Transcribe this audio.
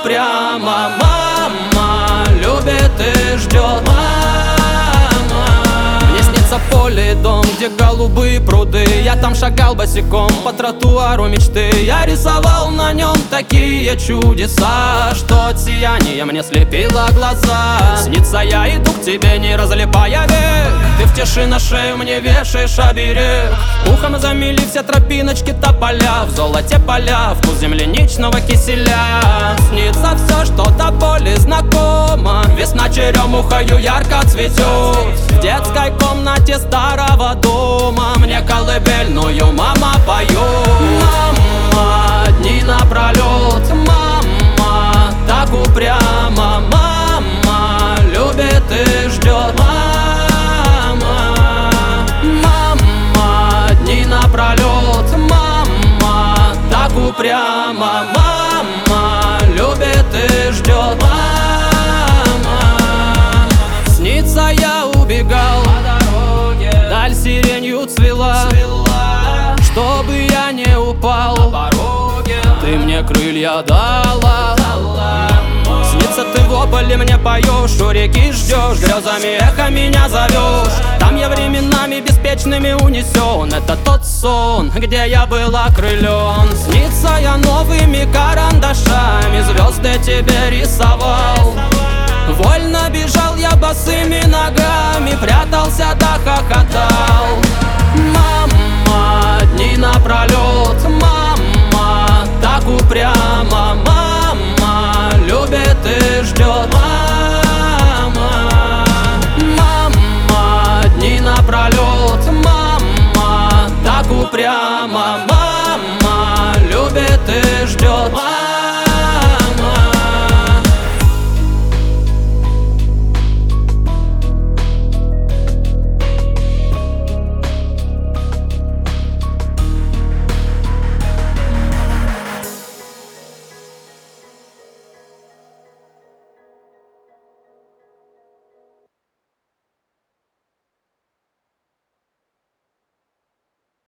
упрямо. Мама любит и ждет. Мне снится поле и дом, где голубые пруды. Я там шагал босиком по тротуару мечты. Я рисовал на нем такие чудеса, что от сияния мне слепило глаза. Снится, я иду к тебе, не разлипая век. Ты в тиши на шею мне вешаешь оберег. Ухом замели все тропиночки тополя. В золоте поля, вкус земляничного киселя. Снится все, что до боли знакомо. Весна черемухою ярко цветет. В детской комнате старого дома мне колыбельную мама поет. Мама, дни напролет. Мама, так упрямо. Мама любит и ждет. Напролет, мама, так упрямо. Мама любит и ждет. Мама. Снится, я убегал по дороге, даль сиренью цвела, чтобы я не упал. На пороге ты мне крылья дала. Снится, ты в ополе мне поешь, у реки ждешь, грезами эхо меня зовешь. Там я временами беспечными унесен. Это тот сон, где я был окрылен. Снится, я новыми карандашами звезды тебе рисовал. Вольно бежал я босыми ногами, прятался да хохотал.